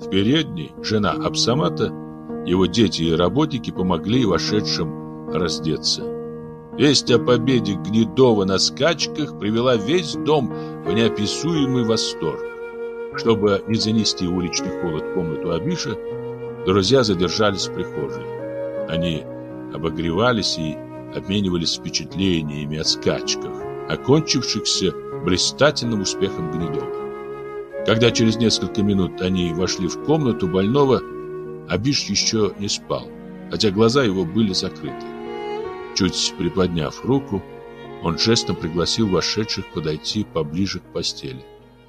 В передней жена Абсамата, его дети и работники помогли вошедшим раздеться. Весть о победе Гнедова на скачках привела весь дом в неописуемый восторг. Чтобы не занести уличный холод в комнату Абиша, друзья задержались в прихожей. Они обогревались и обменивались впечатлениями о скачках, окончившихся блистательным успехом Гнедова. Когда через несколько минут они вошли в комнату больного, Абиш еще не спал, хотя глаза его были закрыты. Чуть приподняв руку, он жестом пригласил вошедших подойти поближе к постели.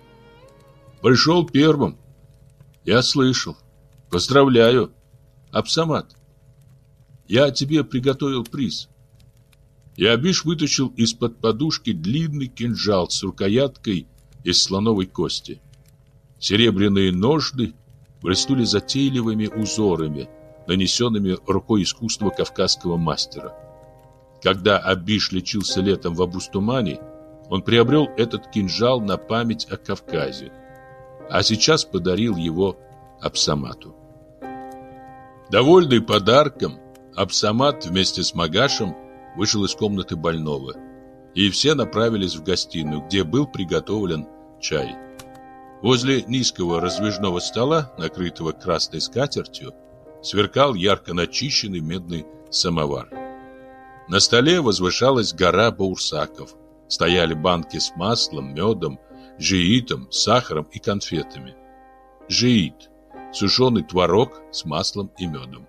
«Пришел первым. Я слышал. Поздравляю, Абсамат. Я тебе приготовил приз». И Абиш вытащил из-под подушки длинный кинжал с рукояткой из слоновой кости. Серебряные ножны блеснули затейливыми узорами, нанесенными рукой искусного кавказского мастера. Когда Абиш лечился летом в Абустумане, он приобрел этот кинжал на память о Кавказе, а сейчас подарил его Абсамату. Довольный подарком, Абсамат вместе с Магашем вышел из комнаты больного, и все направились в гостиную, где был приготовлен чай. Возле низкого раздвижного стола, накрытого красной скатертью, сверкал ярко начищенный медный самовар. На столе возвышалась гора баурсаков. Стояли банки с маслом, медом, жиитом, сахаром и конфетами. Жиит – сушеный творог с маслом и медом.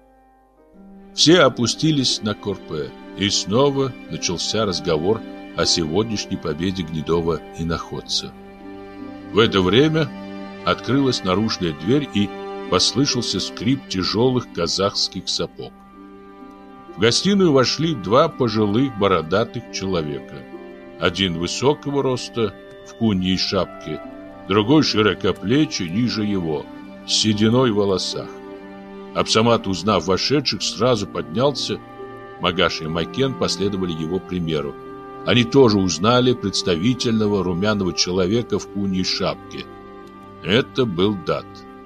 Все опустились на корпе, и снова начался разговор о сегодняшней победе Гнедова и находца. В это время открылась наружная дверь, и послышался скрип тяжелых казахских сапог. В гостиную вошли два пожилых бородатых человека. Один высокого роста, в куньей шапке, другой широкоплечий, ниже его, с сединой в волосах. Абсамат, узнав вошедших, сразу поднялся. Магаш и Майкен последовали его примеру. Они тоже узнали представительного румяного человека в куньей шапке. Это был Дат.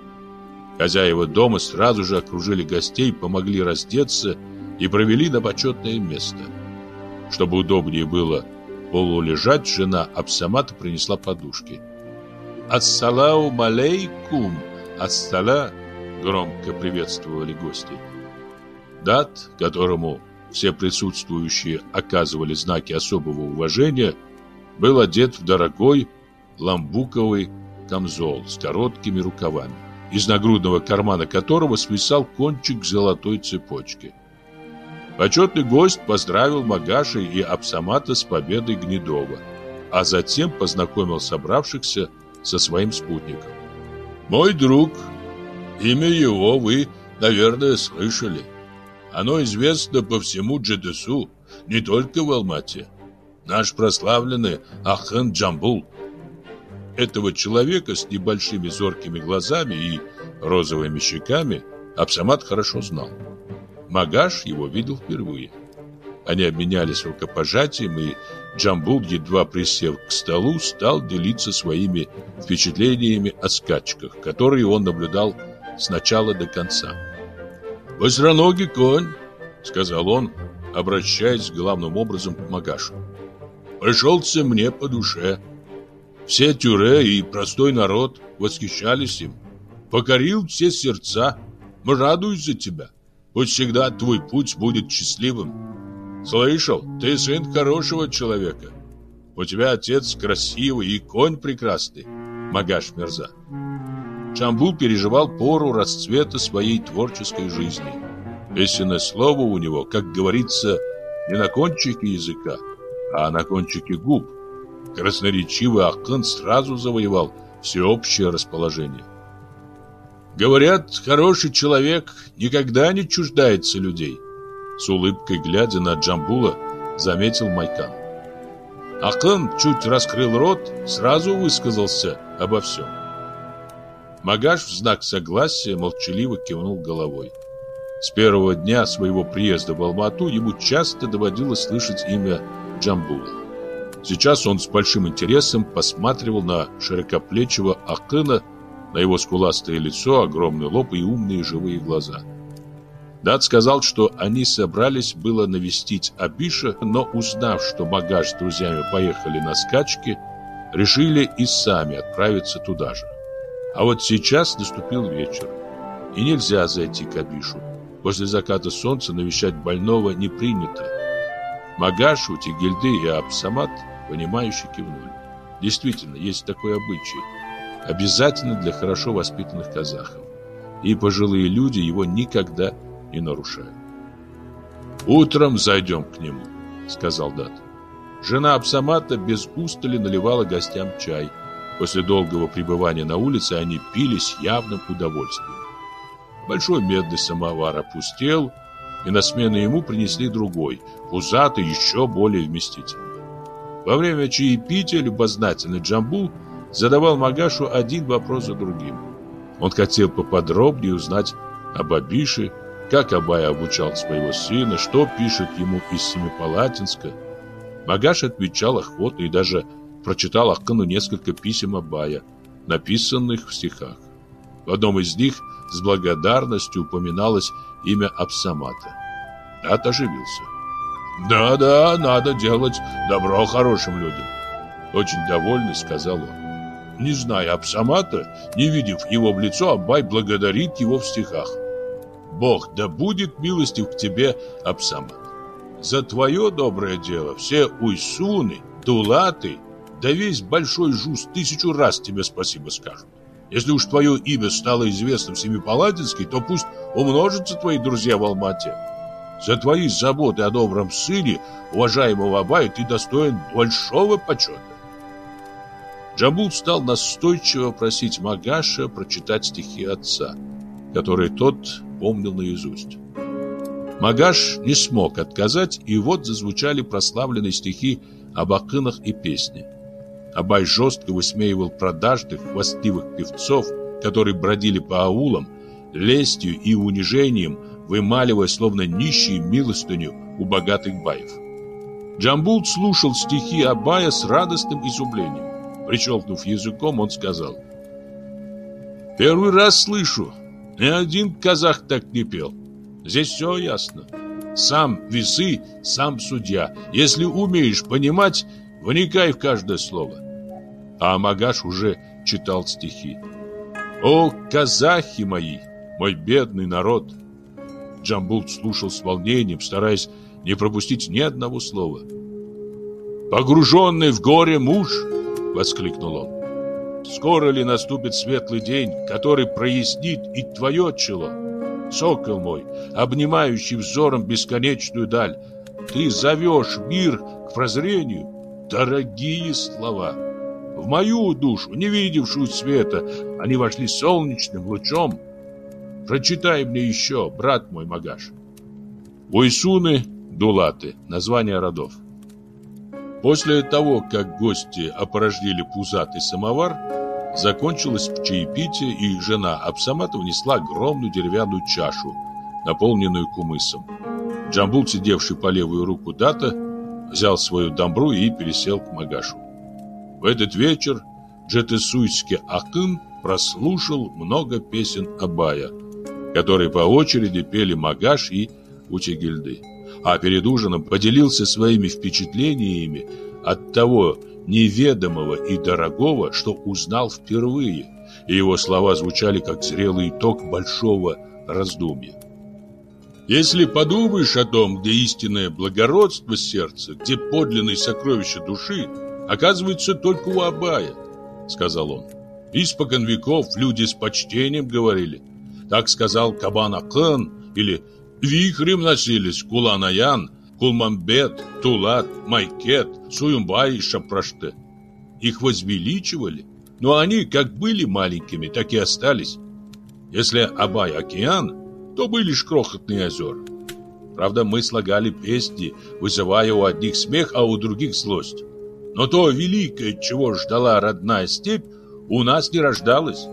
Хозяева дома сразу же окружили гостей, помогли раздеться и провели на почетное место. Чтобы удобнее было полулежать, жена Абсамата принесла подушки. «Ассалау алейкум! Ассала!» громко приветствовали гости. Дат, которому все присутствующие оказывали знаки особого уважения, был одет в дорогой ламбуковый камзол с короткими рукавами, из нагрудного кармана которого свисал кончик золотой цепочки. Почетный гость поздравил Магаша и Абсамата с победой Гнедова, а затем познакомил собравшихся со своим спутником. «Мой друг, имя его вы, наверное, слышали. Оно известно по всему Джедесу, не только в Алмате. Наш прославленный Ахан Джамбул». Этого человека с небольшими зоркими глазами и розовыми щеками Абсамат хорошо знал. Магаш его видел впервые. Они обменялись рукопожатием, и Джамбул, едва присев к столу, стал делиться своими впечатлениями о скачках, которые он наблюдал с начала до конца. «Быстроногий конь», — сказал он, обращаясь главным образом к Магашу, — «пришелся мне по душе. Все тюре и простой народ восхищались им. Покорил все сердца. Мы радуемся за тебя. Пусть всегда твой путь будет счастливым. Слышал, ты сын хорошего человека. У тебя отец красивый и конь прекрасный, Магаш Мирза». Джамбул переживал пору расцвета своей творческой жизни. Песенное слово у него, как говорится, не на кончике языка, а на кончике губ. Красноречивый Ахан сразу завоевал всеобщее расположение. «Говорят, хороший человек никогда не чуждается людей», — с улыбкой глядя на Джамбула, заметил Майкан. Ахан чуть раскрыл рот, сразу высказался обо всем. Магаш в знак согласия молчаливо кивнул головой. С первого дня своего приезда в Алмату ему часто доводилось слышать имя Джамбула. Сейчас он с большим интересом посматривал на широкоплечего Ахана, На его скуластое лицо огромный лоб и умные живые глаза. Дат сказал, что они собрались было навестить Абиша, но, узнав, что Магаш с друзьями поехали на скачки, решили и сами отправиться туда же. А вот сейчас наступил вечер, и нельзя зайти к Абишу. После заката солнца навещать больного не принято. Магаш, Утегельды и Абсамат, понимающе кивнули. Действительно, есть такой обычай, обязательно для хорошо воспитанных казахов, и пожилые люди его никогда не нарушают. «Утром зайдем к нему», — сказал Дат. Жена Абсамата без устали наливала гостям чай. После долгого пребывания на улице они пили с явным удовольствием. Большой медный самовар опустел, и на смену ему принесли другой, пузатый, еще более вместительный. Во время чаепития любознательный Джамбул задавал Магашу один вопрос за другим. Он хотел поподробнее узнать об Абише, как Абай обучал своего сына, что пишет ему из Семипалатинска. Магаш отвечал охотно и даже прочитал Акыну несколько писем Абая, написанных в стихах. В одном из них с благодарностью упоминалось имя Абсамата. Дат оживился. «Да, надо делать добро хорошим людям», — очень довольный сказал он. Не зная Абсамата, не видев его в лицо, Абай благодарит его в стихах. «Бог да будет милостив к тебе, Абсамат. За твое доброе дело все уйсуны, дулаты, да весь большой жуз 1000 раз тебе спасибо скажут. Если уж твое имя стало известно в Семипалатинске, то пусть умножатся твои друзья в Алма-Ате. За твои заботы о добром сыне, уважаемого Абая, ты достоин большого почета». Джамбул стал настойчиво просить Магаша прочитать стихи отца, которые тот помнил наизусть. Магаш не смог отказать, и вот зазвучали прославленные стихи об акынах и песни. Абай жестко высмеивал продажных, хвастливых певцов, которые бродили по аулам, лестью и унижением, вымаливая словно нищие милостыню у богатых баев. Джамбул слушал стихи Абая с радостным изумлением. Прищелкнув языком, он сказал: «Первый раз слышу, ни один казах так не пел. Здесь все ясно. Сам весы, сам судья. Если умеешь понимать, вникай в каждое слово». А Магаш уже читал стихи. «О, казахи мои, мой бедный народ!» Джамбул слушал с волнением, стараясь не пропустить ни одного слова. «Погруженный в горе муж!» — воскликнул он. «Скоро ли наступит светлый день, который прояснит и твое чело? Сокол мой, обнимающий взором бесконечную даль, ты зовешь мир к прозрению? Дорогие слова! В мою душу, не видевшую света, они вошли солнечным лучом. Прочитай мне еще, брат мой Магаш». Уйсуны, дулаты, названия родов. После того, как гости опорожнили пузатый самовар, закончилось чаепитие, и жена Абсамата внесла огромную деревянную чашу, наполненную кумысом. Джамбул, сидевший по левую руку Дата, взял свою дамбру и пересел к Магашу. В этот вечер Джетесуйский акын прослушал много песен Абая, которые по очереди пели Магаш и Утегельды, а перед ужином поделился своими впечатлениями от того неведомого и дорогого, что узнал впервые, и его слова звучали как зрелый итог большого раздумья. «Если подумаешь о том, где истинное благородство сердца, где подлинные сокровища души, оказывается только у Абая», — сказал он. «Испокон веков люди с почтением говорили. Так сказал Кабан-Акын, или вихрем носились Кулан-Аян, Кулмамбет, Тулат, Майкет, Суюмбай и Шапраште. Их возвеличивали, но они как были маленькими, так и остались. Если Абай океан, то были лишь крохотные озера. Правда, мы слагали песни, вызывая у одних смех, а у других злость. Но то великое, чего ждала родная степь, у нас не рождалось.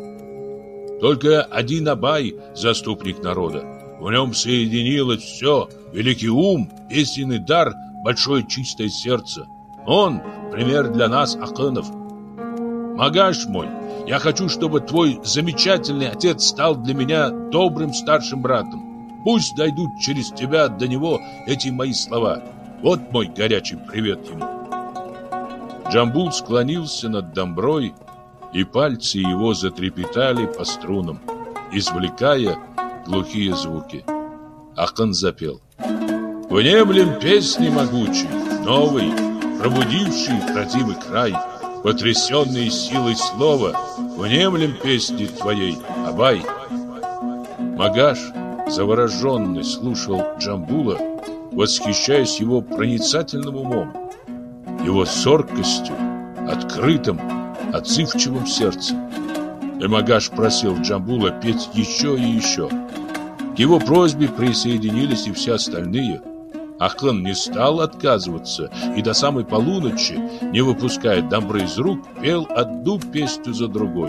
Только один Абай, заступник народа. В нем соединилось все: великий ум, песенный дар, большое чистое сердце. Он — пример для нас, акынов. Магаш мой, я хочу, чтобы твой замечательный отец стал для меня добрым старшим братом. Пусть дойдут через тебя до него эти мои слова. Вот мой горячий привет ему». Джамбул склонился над домброй, и пальцы его затрепетали по струнам, извлекая глухие звуки. Акын запел: «Внемлем песни могучей, новый, пробудивший родимый край, потрясенный силой слова, внемлем песни твоей, Абай». Магаш, завороженный, слушал Джамбула, восхищаясь его проницательным умом, его зоркостью, открытым, отзывчивым сердцем. И Магаш просил Джамбула петь еще и еще. К его просьбе присоединились и все остальные. Акын не стал отказываться и до самой полуночи, не выпуская домбры из рук, пел одну песню за другой.